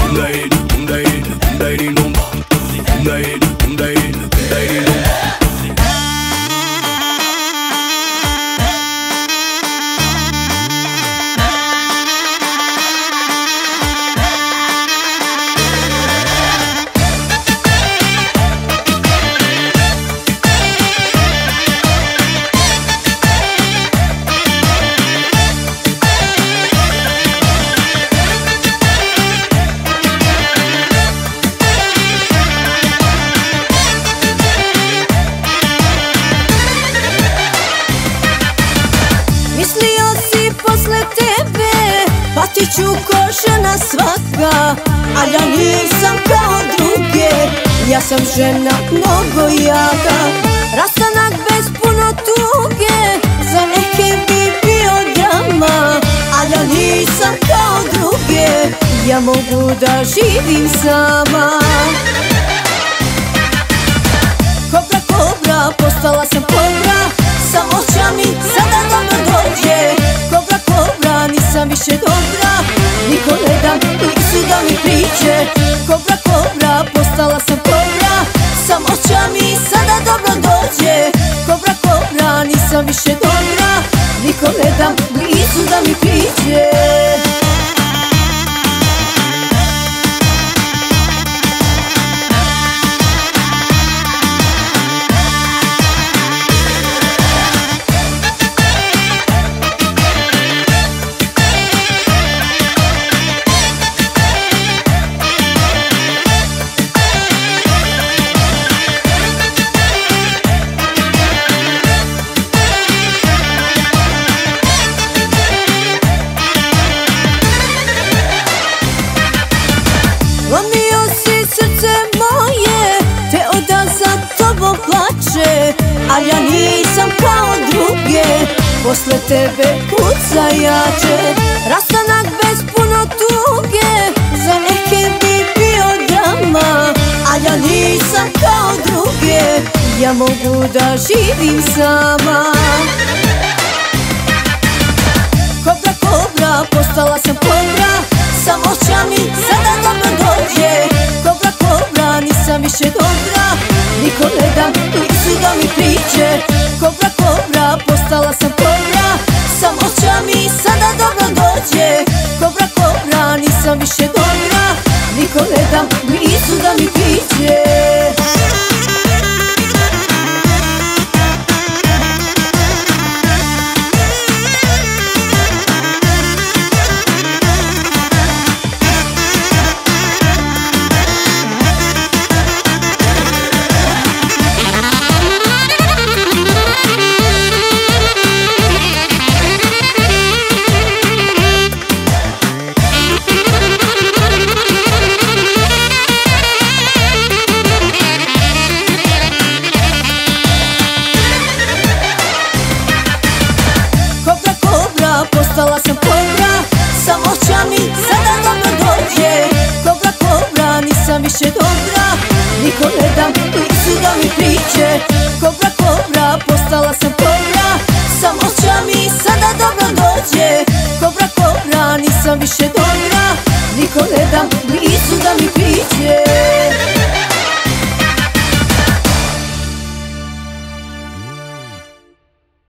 Ću ko žena svaka, a ja nisam kao druge. Ja sam žena mnogo jaka, rastanak bez puno tuge, za neke bi bio drama, a ja nisam kao druge. Ja mogu da živim sama. Kobra, kobra, postala sam kobra, samoća mi sada dobro dođe. Kobra, kobra, nisam više dobra, niko ne dam licu da mi priđe. Kobra, kobra, postala sam kobra, samoća mi sada dobro dođe. Kobra, kobra, nisam više dobra, niko ne dam licu da mi priđe. Lomio si srce moje, te oda za tobom plače, a ja nisam kao druge, posle tebe kuca jače. Rastanak bez puno tuge, za neke bi bio drama, a ja nisam kao druge. Ja mogu da živim sama. Kobra, kobra, postala sam kobra, samoća mi sada dobro dođe. Kobra, kobra, nisam više dobra, niko ne dam licu da mi priđe. Kobra, kobra, postala sam kobra, samoća mi sada dobro dođe. Kobra, kobra, nisam više dobra, niko ne dam licu da mi priđe. Postala sam kobra, samoća mi sada dobro dođe. Kobra, kobra, nisam više dobra, niko ne dam licu da mi priđe. Kobra,